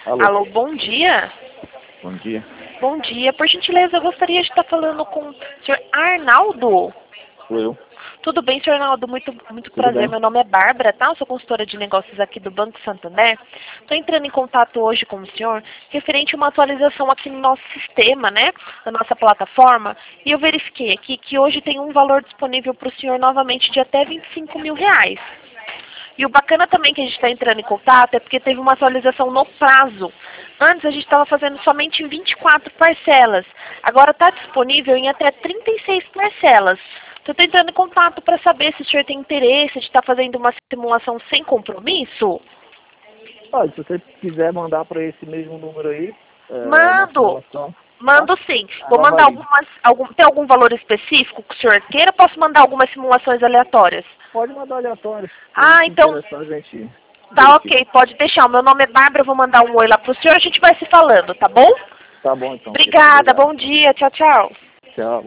Alô. Alô, bom dia. Bom dia. Bom dia. Por gentileza, eu gostaria de estar falando com o senhor Arnaldo. Sou eu. Tudo bem, senhor Arnaldo? Muito Tudo prazer. bem. Meu nome é Bárbara, tá? Eu sou consultora de negócios aqui do Banco Santander. Estou entrando em contato hoje com o senhor referente a uma atualização aqui no nosso sistema, né? Na nossa plataforma. E eu verifiquei aqui que hoje tem um valor disponível para o senhor novamente de até R$25 mil. E o bacana também que a gente está entrando em contato é porque teve uma atualização no prazo. Antes a gente estava fazendo somente em 24 parcelas. Agora está disponível em até 36 parcelas. Estou entrando em contato para saber se o senhor tem interesse de estar fazendo uma simulação sem compromisso. Olha, se você quiser mandar para esse mesmo número aí, uma Mando. simulação, Mando sim. Vou Nova mandar Lima. tem algum valor específico que o senhor queira? Posso mandar algumas simulações aleatórias? Pode mandar aleatório. Ah, Se então interessar, a gente tá verifica. ok, pode deixar. O meu nome é Bárbara, eu vou mandar um oi lá pro senhor, a gente vai se falando, tá bom? Tá bom, então. Obrigada, Obrigado. bom dia, tchau, tchau. Tchau.